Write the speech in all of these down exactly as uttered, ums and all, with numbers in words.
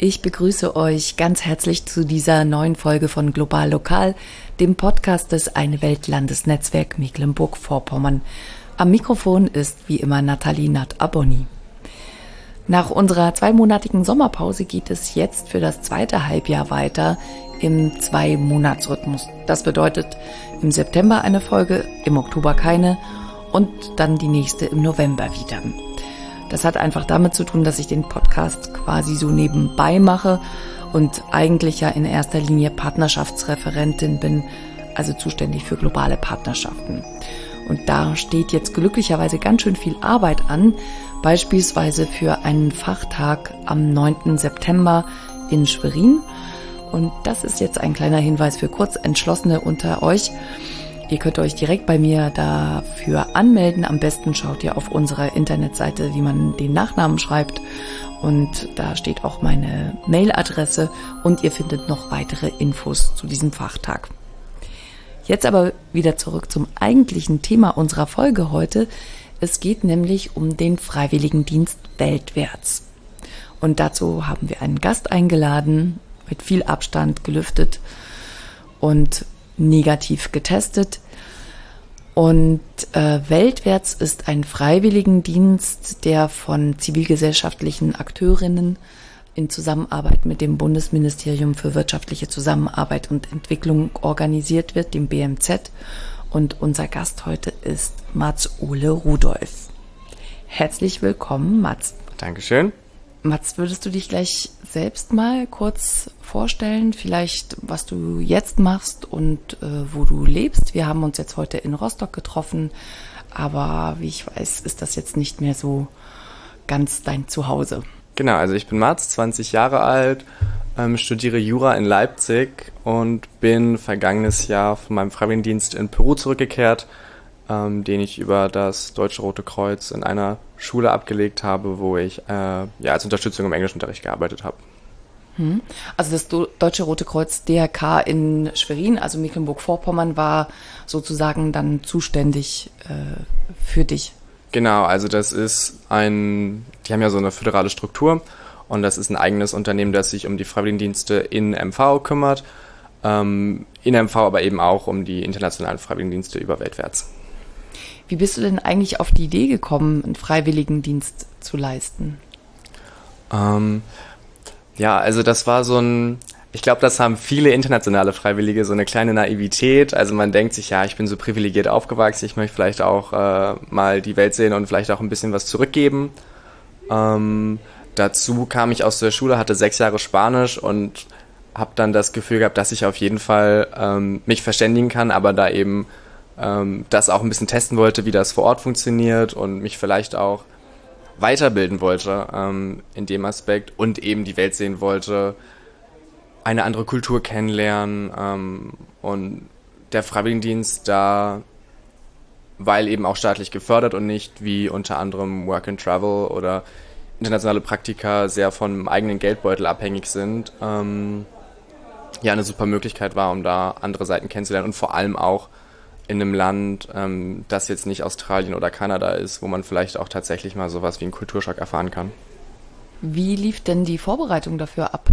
Ich begrüße euch ganz herzlich zu dieser neuen Folge von Global Lokal, dem Podcast des Eine Welt Landesnetzwerk Mecklenburg-Vorpommern. Am Mikrofon ist wie immer Nathalie Natt-Abonni. Nach unserer zweimonatigen Sommerpause geht es jetzt für das zweite Halbjahr weiter im Zwei-Monats-Rhythmus. Das bedeutet im September eine Folge, im Oktober keine und dann die nächste im November wieder. Das hat einfach damit zu tun, dass ich den Podcast quasi so nebenbei mache und eigentlich ja in erster Linie Partnerschaftsreferentin bin, also zuständig für globale Partnerschaften. Und da steht jetzt glücklicherweise ganz schön viel Arbeit an, beispielsweise für einen Fachtag am neunten September in Schwerin. Und das ist jetzt ein kleiner Hinweis für Kurzentschlossene unter euch. Ihr könnt euch direkt bei mir dafür anmelden. Am besten schaut ihr auf unserer Internetseite, wie man den Nachnamen schreibt. Und da steht auch meine Mailadresse und ihr findet noch weitere Infos zu diesem Fachtag. Jetzt aber wieder zurück zum eigentlichen Thema unserer Folge heute. Es geht nämlich um den Freiwilligendienst weltwärts. Und dazu haben wir einen Gast eingeladen, mit viel Abstand gelüftet und negativ getestet. Und äh, weltwärts ist ein Freiwilligendienst, der von zivilgesellschaftlichen Akteurinnen in Zusammenarbeit mit dem Bundesministerium für wirtschaftliche Zusammenarbeit und Entwicklung organisiert wird, dem B M Z. Und unser Gast heute ist Mats-Ole Rudolph. Herzlich willkommen, Mats. Dankeschön. Mats, würdest du dich gleich selbst mal kurz vorstellen, vielleicht was du jetzt machst und äh, wo du lebst? Wir haben uns jetzt heute in Rostock getroffen, aber wie ich weiß, ist das jetzt nicht mehr so ganz dein Zuhause. Genau, also ich bin Mats, zwanzig Jahre alt, ähm, studiere Jura in Leipzig und bin vergangenes Jahr von meinem Freiwilligendienst in Peru zurückgekehrt, ähm, den ich über das Deutsche Rote Kreuz in einer Schule abgelegt habe, wo ich äh, ja als Unterstützung im Englischunterricht gearbeitet habe. Hm. Also das Do- Deutsche Rote Kreuz D R K in Schwerin, also Mecklenburg-Vorpommern, war sozusagen dann zuständig äh, für dich. Genau, also das ist ein, die haben ja so eine föderale Struktur und das ist ein eigenes Unternehmen, das sich um die Freiwilligendienste in M V kümmert, ähm, in M V aber eben auch um die internationalen Freiwilligendienste über weltwärts. Wie bist du denn eigentlich auf die Idee gekommen, einen Freiwilligendienst zu leisten? Ähm, ja, also das war so ein, ich glaube, das haben viele internationale Freiwillige, so eine kleine Naivität. Also man denkt sich, ja, ich bin so privilegiert aufgewachsen, ich möchte vielleicht auch äh, mal die Welt sehen und vielleicht auch ein bisschen was zurückgeben. Ähm, dazu kam ich aus der Schule, hatte sechs Jahre Spanisch und habe dann das Gefühl gehabt, dass ich auf jeden Fall ähm, mich verständigen kann, aber da eben ähm, das auch ein bisschen testen wollte, wie das vor Ort funktioniert und mich vielleicht auch weiterbilden wollte ähm, in dem Aspekt und eben die Welt sehen wollte, eine andere Kultur kennenlernen ähm, und der Freiwilligendienst da, weil eben auch staatlich gefördert und nicht wie unter anderem Work and Travel oder internationale Praktika sehr vom eigenen Geldbeutel abhängig sind, ähm, ja eine super Möglichkeit war, um da andere Seiten kennenzulernen und vor allem auch in einem Land, ähm, das jetzt nicht Australien oder Kanada ist, wo man vielleicht auch tatsächlich mal sowas wie einen Kulturschock erfahren kann. Wie lief denn die Vorbereitung dafür ab?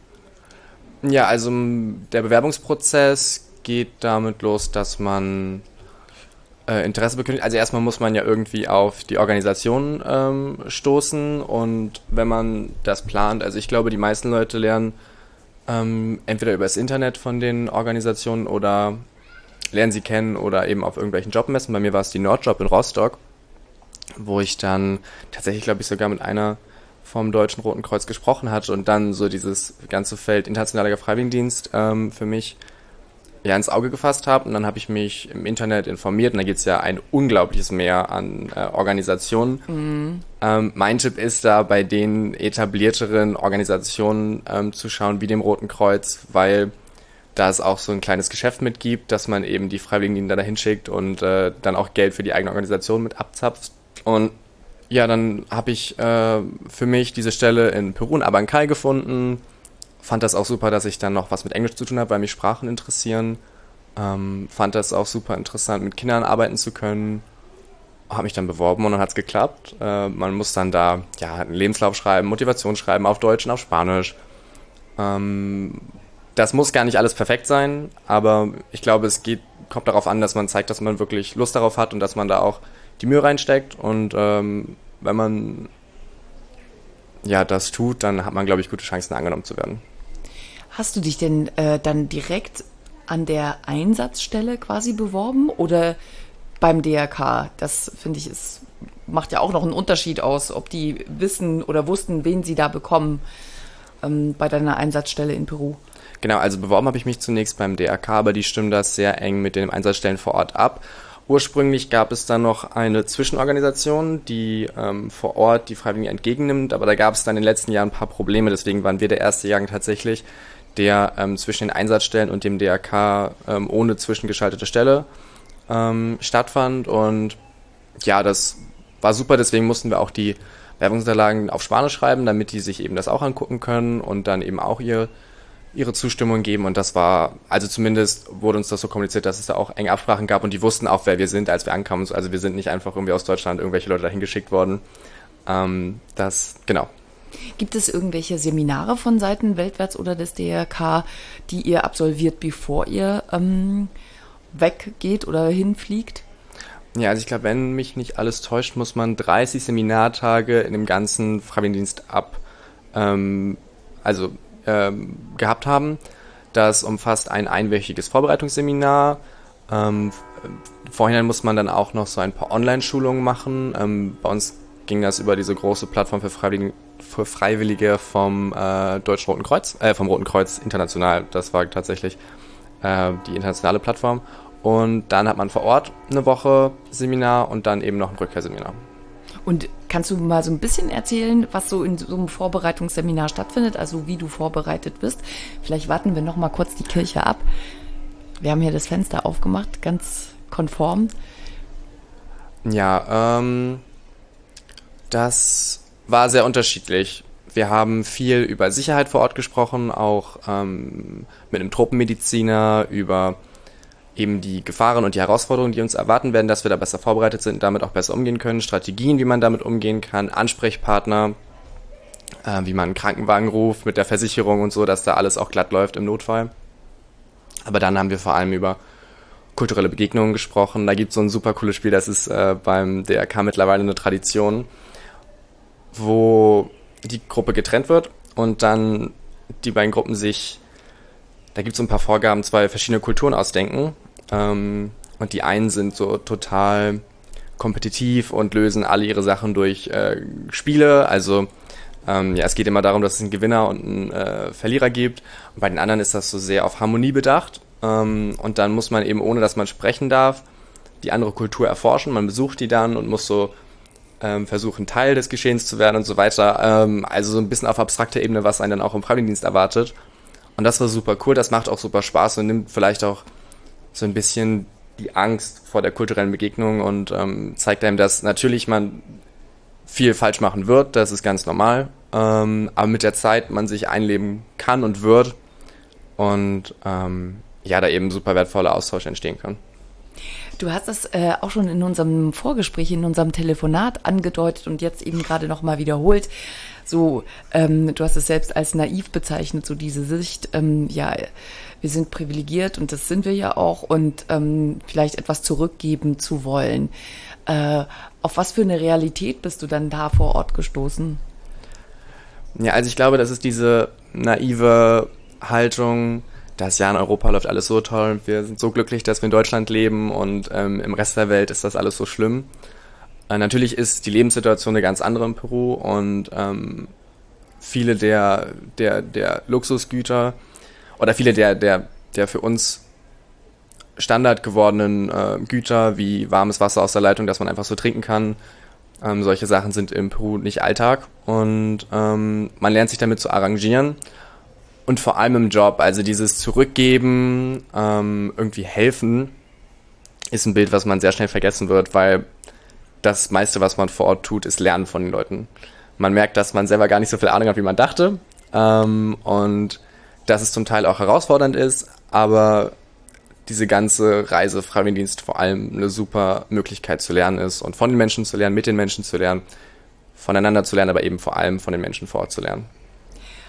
Ja, also der Bewerbungsprozess geht damit los, dass man äh, Interesse bekündigt. Also erstmal muss man ja irgendwie auf die Organisation ähm, stoßen und wenn man das plant, also ich glaube, die meisten Leute lernen ähm, entweder über das Internet von den Organisationen oder lernen sie kennen oder eben auf irgendwelchen Jobmessen. Bei mir war es die Nordjob in Rostock, wo ich dann tatsächlich, glaube ich, sogar mit einer vom Deutschen Roten Kreuz gesprochen hatte und dann so dieses ganze Feld internationaler Freiwilligendienst ähm, für mich ja ins Auge gefasst habe. Und dann habe ich mich im Internet informiert und da gibt es ja ein unglaubliches Mehr an äh, Organisationen. Mhm. Ähm, mein Tipp ist da, bei den etablierteren Organisationen ähm, zu schauen, wie dem Roten Kreuz, weil da es auch so ein kleines Geschäft mitgibt, dass man eben die Freiwilligen da dahin schickt und äh, dann auch Geld für die eigene Organisation mit abzapft. Und ja, dann habe ich äh, für mich diese Stelle in Peru in Abancay gefunden. Fand das auch super, dass ich dann noch was mit Englisch zu tun habe, weil mich Sprachen interessieren. Ähm, fand das auch super interessant, mit Kindern arbeiten zu können. Habe mich dann beworben und dann hat es geklappt. Äh, man muss dann da ja einen Lebenslauf schreiben, Motivation schreiben auf Deutsch und auf Spanisch. Ähm, das muss gar nicht alles perfekt sein, aber ich glaube, es geht, kommt darauf an, dass man zeigt, dass man wirklich Lust darauf hat und dass man da auch die Mühe reinsteckt. Und ähm, wenn man ja das tut, dann hat man, glaube ich, gute Chancen, angenommen zu werden. Hast du dich denn äh, dann direkt an der Einsatzstelle quasi beworben oder beim D R K? Das finde ich, ist, macht ja auch noch einen Unterschied aus, ob die wissen oder wussten, wen sie da bekommen ähm, bei deiner Einsatzstelle in Peru. Genau, also beworben habe ich mich zunächst beim D R K, aber die stimmen das sehr eng mit den Einsatzstellen vor Ort ab. Ursprünglich gab es dann noch eine Zwischenorganisation, die ähm, vor Ort die Freiwilligen entgegennimmt, aber da gab es dann in den letzten Jahren ein paar Probleme, deswegen waren wir der erste Jahrgang tatsächlich, der ähm, zwischen den Einsatzstellen und dem D R K ähm, ohne zwischengeschaltete Stelle ähm, stattfand. Und ja, das war super, deswegen mussten wir auch die Werbungsunterlagen auf Spanisch schreiben, damit die sich eben das auch angucken können und dann eben auch ihr, ihre Zustimmung geben. Und das war, also zumindest wurde uns das so kommuniziert, dass es da auch enge Absprachen gab und die wussten auch, wer wir sind, als wir ankamen. Also wir sind nicht einfach irgendwie aus Deutschland irgendwelche Leute dahin geschickt worden. Ähm, das, genau. Gibt es irgendwelche Seminare von Seiten Weltwärts oder des D R K, die ihr absolviert, bevor ihr ähm, weggeht oder hinfliegt? Ja, also ich glaube, wenn mich nicht alles täuscht, muss man dreißig Seminartage in dem ganzen Freiwilligendienst ab, ähm, also ähm, gehabt haben. Das umfasst ein einwöchiges Vorbereitungsseminar. Ähm, vorhinein muss man dann auch noch so ein paar Online-Schulungen machen. Ähm, bei uns ging das über diese große Plattform für Freiwillige, für Freiwillige vom äh, Deutschen Roten Kreuz, äh, vom Roten Kreuz international. Das war tatsächlich äh, die internationale Plattform. Und dann hat man vor Ort eine Woche Seminar und dann eben noch ein Rückkehrseminar. Und kannst du mal so ein bisschen erzählen, was so in so einem Vorbereitungsseminar stattfindet, also wie du vorbereitet bist? Vielleicht warten wir noch mal kurz die Kirche ab. Wir haben hier das Fenster aufgemacht, ganz konform. Ja, ähm, das war sehr unterschiedlich. Wir haben viel über Sicherheit vor Ort gesprochen, auch ähm, mit einem Tropenmediziner, über eben die Gefahren und die Herausforderungen, die uns erwarten werden, dass wir da besser vorbereitet sind und damit auch besser umgehen können, Strategien, wie man damit umgehen kann, Ansprechpartner, äh, wie man einen Krankenwagen ruft mit der Versicherung und so, dass da alles auch glatt läuft im Notfall. Aber dann haben wir vor allem über kulturelle Begegnungen gesprochen. Da gibt es so ein super cooles Spiel, das ist äh, beim D R K mittlerweile eine Tradition, wo die Gruppe getrennt wird und dann die beiden Gruppen sich, da gibt es so ein paar Vorgaben, zwei verschiedene Kulturen ausdenken. Ähm, und die einen sind so total kompetitiv und lösen alle ihre Sachen durch äh, Spiele. Also ähm, ja, es geht immer darum, dass es einen Gewinner und einen äh, Verlierer gibt. Und bei den anderen ist das so sehr auf Harmonie bedacht. Ähm, und dann muss man eben, ohne dass man sprechen darf, die andere Kultur erforschen. Man besucht die dann und muss so ähm, versuchen, Teil des Geschehens zu werden und so weiter. Ähm, also so ein bisschen auf abstrakter Ebene, was einen dann auch im Freiwilligendienst erwartet. Und das war super cool, das macht auch super Spaß und nimmt vielleicht auch so ein bisschen die Angst vor der kulturellen Begegnung und ähm, zeigt einem, dass natürlich man viel falsch machen wird, das ist ganz normal, ähm, aber mit der Zeit man sich einleben kann und wird und ähm, ja, da eben super wertvoller Austausch entstehen kann. Du hast das äh, auch schon in unserem Vorgespräch, in unserem Telefonat angedeutet und jetzt eben gerade nochmal wiederholt. So, ähm, du hast es selbst als naiv bezeichnet, so diese Sicht, ähm, ja, wir sind privilegiert und das sind wir ja auch und ähm, vielleicht etwas zurückgeben zu wollen. Äh, auf was für eine Realität bist du dann da vor Ort gestoßen? Ja, also ich glaube, das ist diese naive Haltung, dass ja in Europa läuft alles so toll und wir sind so glücklich, dass wir in Deutschland leben und ähm, im Rest der Welt ist das alles so schlimm. Äh, natürlich ist die Lebenssituation eine ganz andere in Peru und ähm, viele der, der, der Luxusgüter oder viele der, der, der für uns Standard gewordenen äh, Güter wie warmes Wasser aus der Leitung, dass man einfach so trinken kann, ähm, solche Sachen sind in Peru nicht Alltag und ähm, man lernt sich damit zu arrangieren. Und vor allem im Job, also dieses Zurückgeben, ähm, irgendwie helfen, ist ein Bild, was man sehr schnell vergessen wird, weil das meiste, was man vor Ort tut, ist Lernen von den Leuten. Man merkt, dass man selber gar nicht so viel Ahnung hat, wie man dachte, ähm, und dass es zum Teil auch herausfordernd ist, aber diese ganze Reise Freiwilligendienst vor allem eine super Möglichkeit zu lernen ist und von den Menschen zu lernen, mit den Menschen zu lernen, voneinander zu lernen, aber eben vor allem von den Menschen vor Ort zu lernen.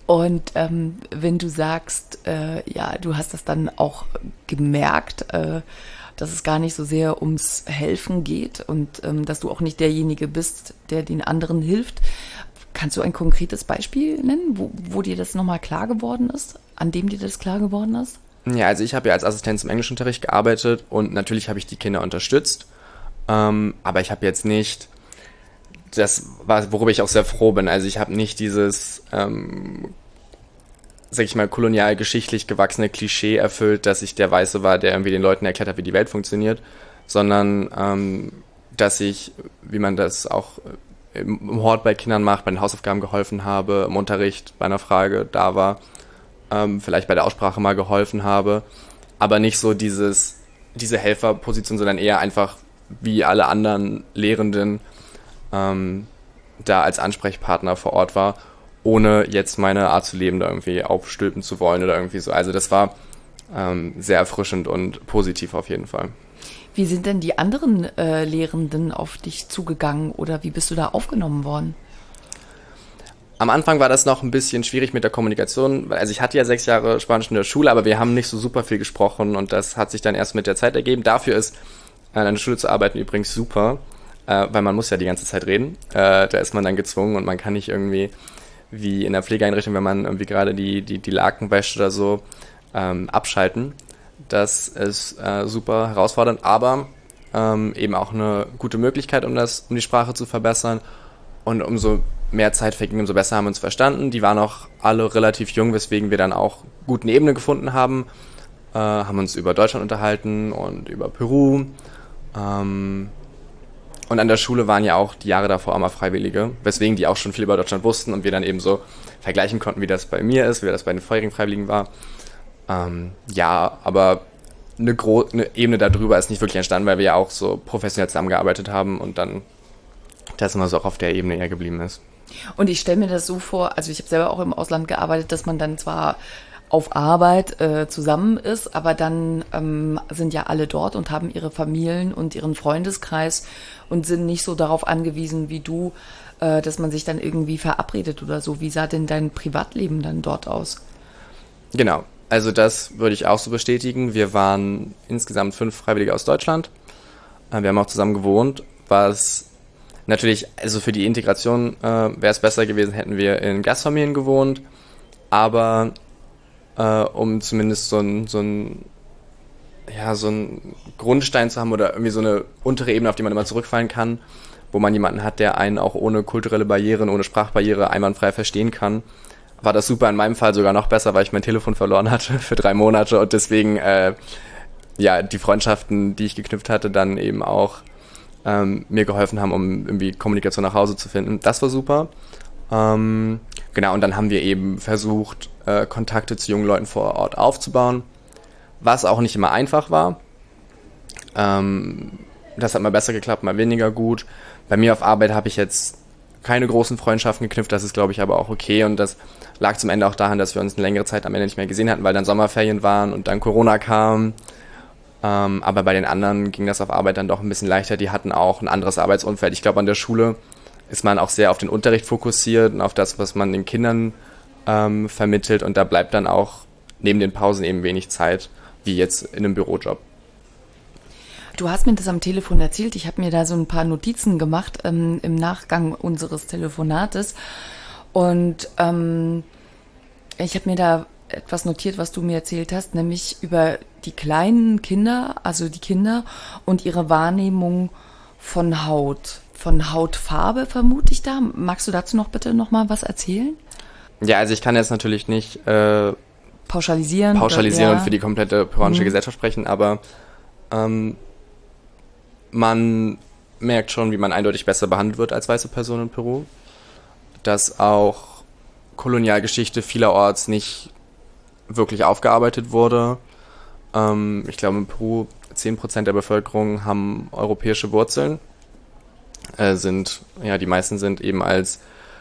Und ähm, wenn du sagst, äh, ja, du hast das dann auch gemerkt, äh, dass es gar nicht so sehr ums Helfen geht und ähm, dass du auch nicht derjenige bist, der den anderen hilft. Kannst du ein konkretes Beispiel nennen, wo, wo dir das nochmal klar geworden ist, an dem dir das klar geworden ist? Ja, also ich habe ja als Assistenz im Englischunterricht gearbeitet und natürlich habe ich die Kinder unterstützt, ähm, aber ich habe jetzt nicht, das war, worüber ich auch sehr froh bin, also ich habe nicht dieses, ähm, sag ich mal, kolonialgeschichtlich gewachsene Klischee erfüllt, dass ich der Weiße war, der irgendwie den Leuten erklärt hat, wie die Welt funktioniert, sondern ähm, dass ich, wie man das auch im Hort bei Kindern macht, bei den Hausaufgaben geholfen habe, im Unterricht bei einer Frage da war, ähm, vielleicht bei der Aussprache mal geholfen habe, aber nicht so dieses, diese Helferposition, sondern eher einfach wie alle anderen Lehrenden ähm, da als Ansprechpartner vor Ort war, ohne jetzt meine Art zu leben da irgendwie aufstülpen zu wollen oder irgendwie so. Also das war ähm, sehr erfrischend und positiv auf jeden Fall. Wie sind denn die anderen äh, Lehrenden auf dich zugegangen oder wie bist du da aufgenommen worden? Am Anfang war das noch ein bisschen schwierig mit der Kommunikation. Also ich hatte ja sechs Jahre Spanisch in der Schule, aber wir haben nicht so super viel gesprochen und das hat sich dann erst mit der Zeit ergeben. Dafür ist an einer Schule zu arbeiten übrigens super, äh, weil man muss ja die ganze Zeit reden. Äh, da ist man dann gezwungen und man kann nicht irgendwie wie in der Pflegeeinrichtung, wenn man irgendwie gerade die, die, die Laken wäscht oder so, ähm, abschalten. Das ist äh, super herausfordernd, aber ähm, eben auch eine gute Möglichkeit, um das, um die Sprache zu verbessern. Und umso mehr Zeit verging, umso besser haben wir uns verstanden. Die waren auch alle relativ jung, weswegen wir dann auch gut eine Ebene gefunden haben. Äh, haben uns über Deutschland unterhalten und über Peru. Ähm, und an der Schule waren ja auch die Jahre davor immer Freiwillige, weswegen die auch schon viel über Deutschland wussten und wir dann eben so vergleichen konnten, wie das bei mir ist, wie das bei den vorherigen Freiwilligen war. Ähm, ja, aber eine, Gro- eine Ebene darüber ist nicht wirklich entstanden, weil wir ja auch so professionell zusammengearbeitet haben und dann das immer so auch auf der Ebene eher geblieben ist. Und ich stelle mir das so vor, also ich habe selber auch im Ausland gearbeitet, dass man dann zwar auf Arbeit äh, zusammen ist, aber dann ähm, sind ja alle dort und haben ihre Familien und ihren Freundeskreis und sind nicht so darauf angewiesen wie du, äh, dass man sich dann irgendwie verabredet oder so. Wie sah denn dein Privatleben dann dort aus? Genau, also das würde ich auch so bestätigen. Wir waren insgesamt fünf Freiwillige aus Deutschland. Äh, wir haben auch zusammen gewohnt, was natürlich, also für die Integration äh, wäre es besser gewesen, hätten wir in Gastfamilien gewohnt, aber äh, um zumindest so ein, so ein, ja, so ein Grundstein zu haben oder irgendwie so eine untere Ebene, auf die man immer zurückfallen kann, wo man jemanden hat, der einen auch ohne kulturelle Barrieren, ohne Sprachbarriere einwandfrei verstehen kann, war das super, in meinem Fall sogar noch besser, weil ich mein Telefon verloren hatte für drei Monate und deswegen äh, ja die Freundschaften, die ich geknüpft hatte, dann eben auch Ähm, mir geholfen haben, um irgendwie Kommunikation nach Hause zu finden. Das war super. Ähm, genau, und dann haben wir eben versucht, äh, Kontakte zu jungen Leuten vor Ort aufzubauen, was auch nicht immer einfach war. Ähm, das hat mal besser geklappt, mal weniger gut. Bei mir auf Arbeit habe ich jetzt keine großen Freundschaften geknüpft, das ist, glaube ich, aber auch okay und das lag zum Ende auch daran, dass wir uns eine längere Zeit am Ende nicht mehr gesehen hatten, weil dann Sommerferien waren und dann Corona kam. Ähm, aber bei den anderen ging das auf Arbeit dann doch ein bisschen leichter. Die hatten auch ein anderes Arbeitsumfeld. Ich glaube, an der Schule ist man auch sehr auf den Unterricht fokussiert und auf das, was man den Kindern ähm, vermittelt. Und da bleibt dann auch neben den Pausen eben wenig Zeit, wie jetzt in einem Bürojob. Du hast mir das am Telefon erzählt. Ich habe mir da so ein paar Notizen gemacht ähm, im Nachgang unseres Telefonates. Und ähm, ich habe mir da etwas notiert, was du mir erzählt hast, nämlich über die kleinen Kinder, also die Kinder und ihre Wahrnehmung von Haut, von Hautfarbe vermute ich da. Magst du dazu noch bitte noch mal was erzählen? Ja, also ich kann jetzt natürlich nicht äh, pauschalisieren, pauschalisieren oder, ja. und für die komplette peruanische mhm. Gesellschaft sprechen, aber ähm, man merkt schon, wie man eindeutig besser behandelt wird als weiße Person in Peru. Dass auch Kolonialgeschichte vielerorts nicht wirklich aufgearbeitet wurde. Ähm, ich glaube, in Peru zehn Prozent der Bevölkerung haben europäische Wurzeln. Äh, sind, ja, die meisten sind eben als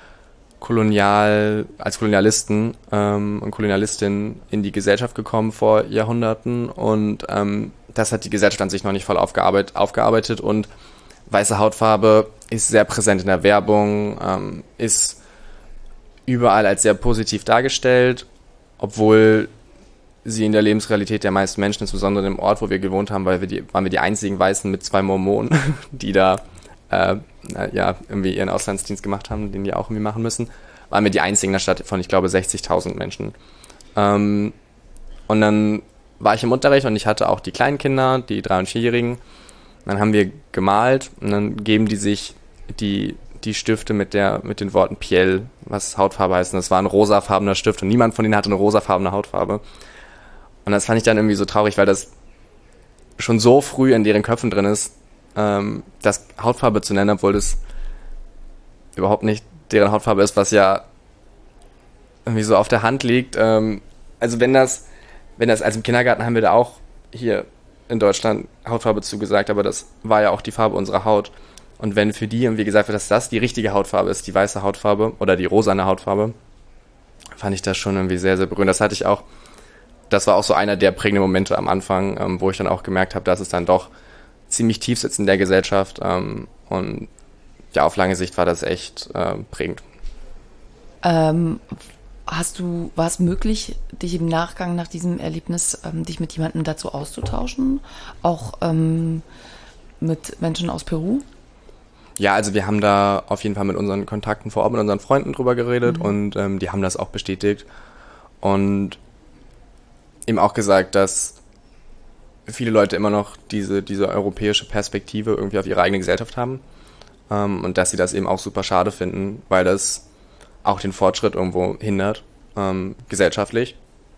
Kolonial, als Kolonialisten ähm, und Kolonialistinnen in die Gesellschaft gekommen vor Jahrhunderten und ähm, das hat die Gesellschaft an sich noch nicht voll aufgearbeitet, aufgearbeitet und weiße Hautfarbe ist sehr präsent in der Werbung, ähm, ist überall als sehr positiv dargestellt, obwohl sie in der Lebensrealität der meisten Menschen, insbesondere im Ort, wo wir gewohnt haben, weil wir die, waren wir die einzigen Weißen mit zwei Mormonen, die da äh, ja, irgendwie ihren Auslandsdienst gemacht haben, den die auch irgendwie machen müssen, waren wir die einzigen in der Stadt von, ich glaube, sechzigtausend Menschen. Ähm, und dann war ich im Unterricht und ich hatte auch die kleinen Kinder, die drei- und vierjährigen. Dann haben wir gemalt und dann geben die sich die, die Stifte mit, der, mit den Worten Piel, was Hautfarbe heißt. Und das war ein rosafarbener Stift und niemand von denen hatte eine rosafarbene Hautfarbe. Und das fand ich dann irgendwie so traurig, weil das schon so früh in deren Köpfen drin ist, ähm, das Hautfarbe zu nennen, obwohl das überhaupt nicht deren Hautfarbe ist, was ja irgendwie so auf der Hand liegt. Ähm, also wenn das, wenn das, also im Kindergarten haben wir da auch hier in Deutschland Hautfarbe zugesagt, aber das war ja auch die Farbe unserer Haut. Und wenn für die irgendwie gesagt wird, dass das die richtige Hautfarbe ist, die weiße Hautfarbe oder die rosane Hautfarbe, fand ich das schon irgendwie sehr, sehr berührend. Das hatte ich auch, das war auch so einer der prägenden Momente am Anfang, ähm, wo ich dann auch gemerkt habe, dass es dann doch ziemlich tief sitzt in der Gesellschaft. Ähm, und ja, auf lange Sicht war das echt äh, prägend. Ähm, hast du, war es möglich, dich im Nachgang nach diesem Erlebnis, ähm, dich mit jemandem dazu auszutauschen? Auch ähm, mit Menschen aus Peru? Ja, also wir haben da auf jeden Fall mit unseren Kontakten vor Ort, mit unseren Freunden drüber geredet mhm. und ähm, die haben das auch bestätigt und eben auch gesagt, dass viele Leute immer noch diese, diese europäische Perspektive irgendwie auf ihre eigene Gesellschaft haben ähm, und dass sie das eben auch super schade finden, weil das auch den Fortschritt irgendwo hindert, ähm, gesellschaftlich.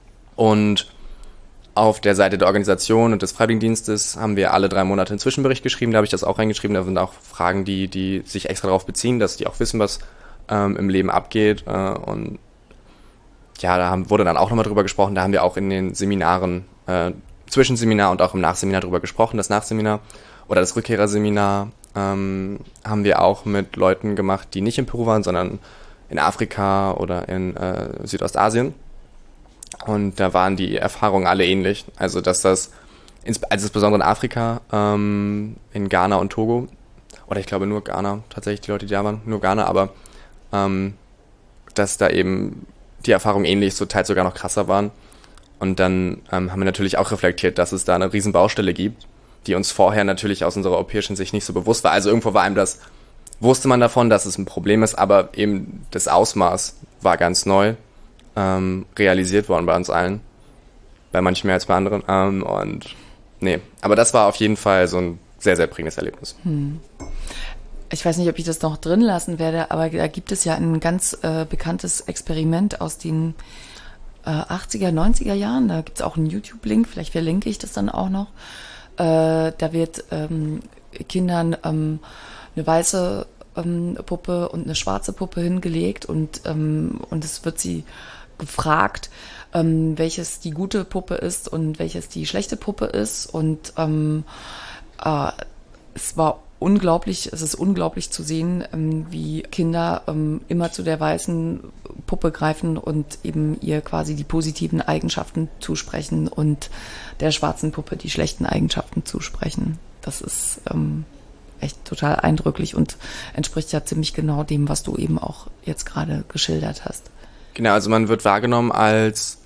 Und auf der Seite der Organisation und des Freiwilligendienstes haben wir alle drei Monate einen Zwischenbericht geschrieben, da habe ich das auch reingeschrieben, da sind auch Fragen, die, die sich extra darauf beziehen, dass die auch wissen, was ähm, im Leben abgeht. Äh, und ja, da haben, wurde dann auch nochmal drüber gesprochen, da haben wir auch in den Seminaren, äh, Zwischenseminar und auch im Nachseminar drüber gesprochen. Das Nachseminar oder das Rückkehrerseminar ähm, haben wir auch mit Leuten gemacht, die nicht in Peru waren, sondern in Afrika oder in äh, Südostasien. Und da waren die Erfahrungen alle ähnlich. Also, dass das, also insbesondere in Afrika, ähm, in Ghana und Togo, oder ich glaube nur Ghana, tatsächlich die Leute, die da waren, nur Ghana, aber ähm, dass da eben die Erfahrungen ähnlich, so teils sogar noch krasser waren. Und dann ähm, haben wir natürlich auch reflektiert, dass es da eine riesen Baustelle gibt, die uns vorher natürlich aus unserer europäischen Sicht nicht so bewusst war. Also irgendwo war einem das, wusste man davon, dass es ein Problem ist, aber eben das Ausmaß war ganz neu. Ähm, realisiert worden bei uns allen. Bei manchen mehr als bei anderen. Ähm, und nee, aber das war auf jeden Fall so ein sehr, sehr prägendes Erlebnis. Hm. Ich weiß nicht, ob ich das noch drin lassen werde, aber da gibt es ja ein ganz äh, bekanntes Experiment aus den äh, achtziger, neunziger Jahren. Da gibt es auch einen YouTube-Link, vielleicht verlinke ich das dann auch noch. Äh, da wird ähm, Kindern ähm, eine weiße ähm, Puppe und eine schwarze Puppe hingelegt und, ähm, und es wird sie gefragt, ähm, welches die gute Puppe ist und welches die schlechte Puppe ist. Und ähm, äh, es war unglaublich, es ist unglaublich zu sehen, ähm, wie Kinder ähm, immer zu der weißen Puppe greifen und eben ihr quasi die positiven Eigenschaften zusprechen und der schwarzen Puppe die schlechten Eigenschaften zusprechen. Das ist ähm, echt total eindrücklich und entspricht ja ziemlich genau dem, was du eben auch jetzt gerade geschildert hast. Genau, also man wird wahrgenommen als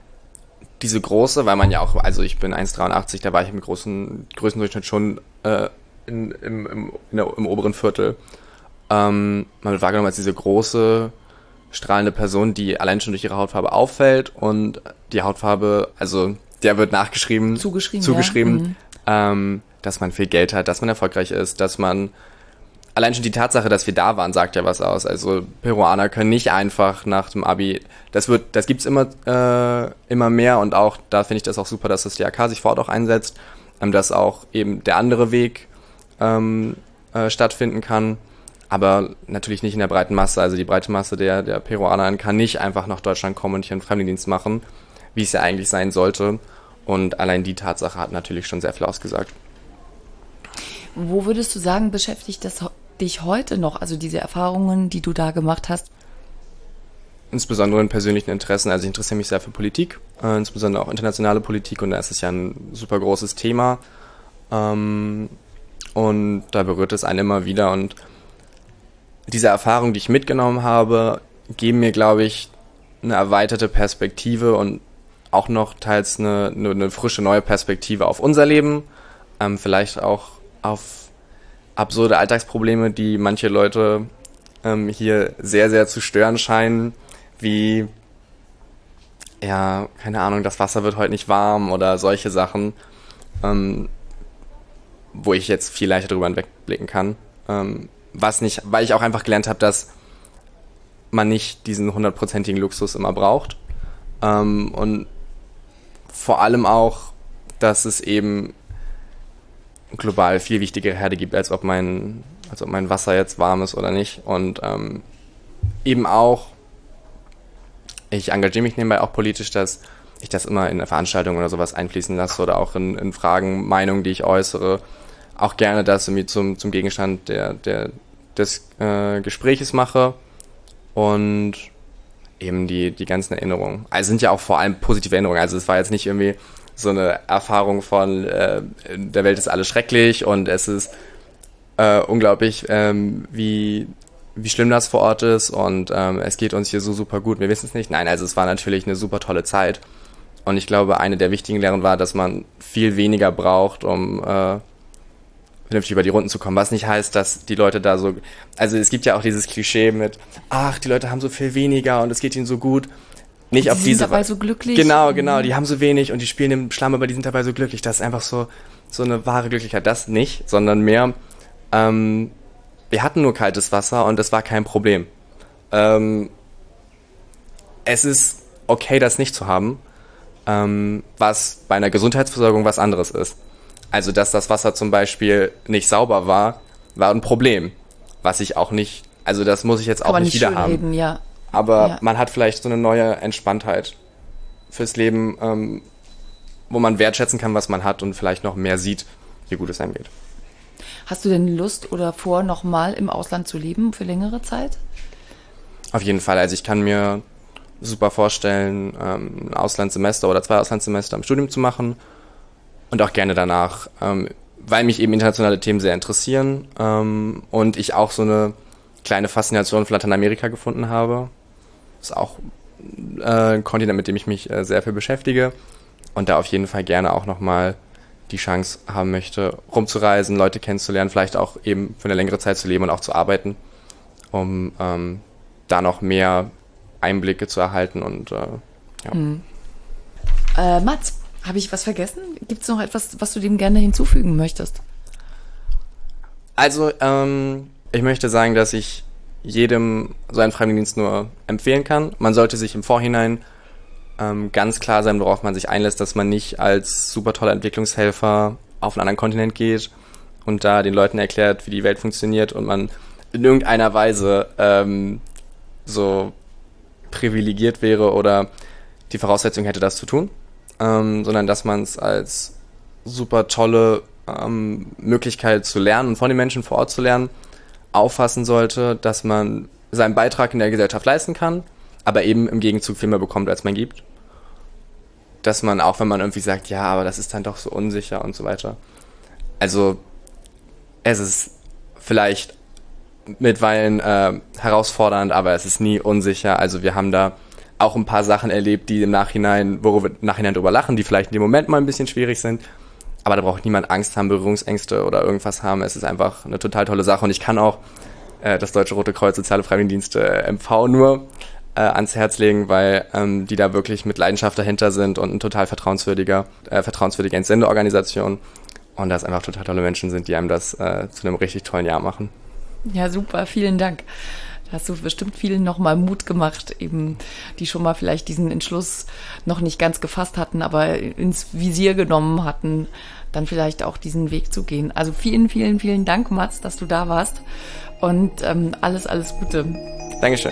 diese große, weil man ja auch, also ich bin eins Komma dreiundachtzig, da war ich im großen Größendurchschnitt schon äh, in, im, im, in der, im oberen Viertel. Ähm, man wird wahrgenommen als diese große, strahlende Person, die allein schon durch ihre Hautfarbe auffällt und die Hautfarbe, also der wird nachgeschrieben, zugeschrieben, zugeschrieben ja. ähm, dass man viel Geld hat, dass man erfolgreich ist, dass man allein schon die Tatsache, dass wir da waren, sagt ja was aus. Also Peruaner können nicht einfach nach dem Abi, das wird, das gibt's immer, äh, immer mehr und auch, da finde ich das auch super, dass das D R K sich vor Ort auch einsetzt, ähm, dass auch eben der andere Weg ähm, äh, stattfinden kann, aber natürlich nicht in der breiten Masse. Also die breite Masse der, der Peruaner kann nicht einfach nach Deutschland kommen und hier einen Freiwilligendienst machen, wie es ja eigentlich sein sollte. Und allein die Tatsache hat natürlich schon sehr viel ausgesagt. Wo würdest du sagen, beschäftigt das dich heute noch, also diese Erfahrungen, die du da gemacht hast? Insbesondere in persönlichen Interessen. Also ich interessiere mich sehr für Politik, äh, insbesondere auch internationale Politik und da ist es ja ein super großes Thema. Ähm, und da berührt es einen immer wieder und diese Erfahrung, die ich mitgenommen habe, geben mir, glaube ich, eine erweiterte Perspektive und auch noch teils eine, eine, eine frische neue Perspektive auf unser Leben, ähm, vielleicht auch auf absurde Alltagsprobleme, die manche Leute ähm, hier sehr, sehr zu stören scheinen, wie, ja, keine Ahnung, das Wasser wird heute nicht warm oder solche Sachen, ähm, wo ich jetzt viel leichter drüber hinwegblicken kann. Ähm, was nicht, weil ich auch einfach gelernt habe, dass man nicht diesen hundertprozentigen Luxus immer braucht. Ähm, und vor allem auch, dass es eben global viel wichtigere Herde gibt, als ob mein, als ob mein Wasser jetzt warm ist oder nicht. Und ähm, eben auch, ich engagiere mich nebenbei auch politisch, dass ich das immer in Veranstaltungen oder sowas einfließen lasse oder auch in, in Fragen, Meinungen, die ich äußere, auch gerne das irgendwie zum, zum Gegenstand der, der, des äh, Gespräches mache und eben die, die ganzen Erinnerungen. Also sind ja auch vor allem positive Erinnerungen. Also es war jetzt nicht irgendwie so eine Erfahrung von äh, der Welt ist alles schrecklich und es ist äh, unglaublich, ähm, wie, wie schlimm das vor Ort ist und ähm, es geht uns hier so super gut, wir wissen es nicht. Nein, also es war natürlich eine super tolle Zeit und ich glaube, eine der wichtigen Lehren war, dass man viel weniger braucht, um äh, vernünftig über die Runden zu kommen. Was nicht heißt, dass die Leute da so, also es gibt ja auch dieses Klischee mit, ach, die Leute haben so viel weniger und es geht ihnen so gut. Nicht die auf sind diese dabei so glücklich. Genau, genau, die haben so wenig und die spielen im Schlamm, aber die sind dabei so glücklich. Das ist einfach so, so eine wahre Glücklichkeit. Das nicht, sondern mehr, ähm, wir hatten nur kaltes Wasser und das war kein Problem. Ähm, es ist okay, das nicht zu haben, ähm, was bei einer Gesundheitsversorgung was anderes ist. Also, dass das Wasser zum Beispiel nicht sauber war, war ein Problem. Was ich auch nicht, also das muss ich jetzt auch Aber nicht wieder haben. Reden, ja. Aber ja. man hat vielleicht so eine neue Entspanntheit fürs Leben, ähm, wo man wertschätzen kann, was man hat und vielleicht noch mehr sieht, wie gut es einem geht. Hast du denn Lust oder vor, nochmal im Ausland zu leben für längere Zeit? Auf jeden Fall. Also ich kann mir super vorstellen, ähm, ein Auslandssemester oder zwei Auslandssemester im Studium zu machen und auch gerne danach, ähm, weil mich eben internationale Themen sehr interessieren ähm, und ich auch so eine kleine Faszination für Lateinamerika gefunden habe. Das ist auch äh, ein Kontinent, mit dem ich mich äh, sehr viel beschäftige und da auf jeden Fall gerne auch nochmal die Chance haben möchte, rumzureisen, Leute kennenzulernen, vielleicht auch eben für eine längere Zeit zu leben und auch zu arbeiten, um ähm, da noch mehr Einblicke zu erhalten und äh, ja. Hm. Äh, Mats, habe ich was vergessen? Gibt es noch etwas, was du dem gerne hinzufügen möchtest? Also, ähm, ich möchte sagen, dass ich jedem so einen Freiwilligendienst nur empfehlen kann. Man sollte sich im Vorhinein ähm, ganz klar sein, worauf man sich einlässt, dass man nicht als super toller Entwicklungshelfer auf einen anderen Kontinent geht und da den Leuten erklärt, wie die Welt funktioniert und man in irgendeiner Weise ähm, so privilegiert wäre oder die Voraussetzung hätte, das zu tun, ähm, sondern dass man es als super tolle ähm, Möglichkeit zu lernen und von den Menschen vor Ort zu lernen, auffassen sollte, dass man seinen Beitrag in der Gesellschaft leisten kann, aber eben im Gegenzug viel mehr bekommt, als man gibt. Dass man, auch wenn man irgendwie sagt, ja, aber das ist dann doch so unsicher und so weiter. Also es ist vielleicht mitweilen äh, herausfordernd, aber es ist nie unsicher. Also wir haben da auch ein paar Sachen erlebt, die im Nachhinein, worüber wir im Nachhinein drüber lachen, die vielleicht in dem Moment mal ein bisschen schwierig sind. Aber da braucht niemand Angst haben, Berührungsängste oder irgendwas haben. Es ist einfach eine total tolle Sache. Und ich kann auch äh, das Deutsche Rote Kreuz Soziale Freiwilligendienste äh, M V nur äh, ans Herz legen, weil ähm, die da wirklich mit Leidenschaft dahinter sind und ein total vertrauenswürdiger, äh, vertrauenswürdige Entsendeorganisation. Und das einfach total tolle Menschen sind, die einem das äh, zu einem richtig tollen Jahr machen. Ja, super. Vielen Dank. Da hast du bestimmt vielen nochmal Mut gemacht, eben die schon mal vielleicht diesen Entschluss noch nicht ganz gefasst hatten, aber ins Visier genommen hatten, dann vielleicht auch diesen Weg zu gehen. Also vielen, vielen, vielen Dank, Mats, dass du da warst und ähm, alles, alles Gute. Dankeschön.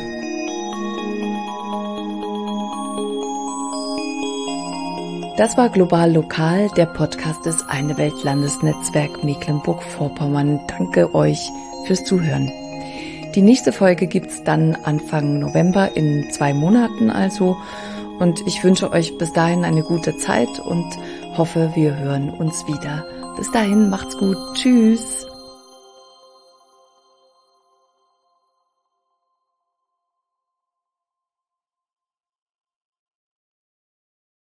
Das war Global Lokal, der Podcast des Eine Welt Landesnetzwerk Mecklenburg-Vorpommern. Danke euch fürs Zuhören. Die nächste Folge gibt's dann Anfang November, in zwei Monaten also. Und ich wünsche euch bis dahin eine gute Zeit und hoffe, wir hören uns wieder. Bis dahin, macht's gut. Tschüss.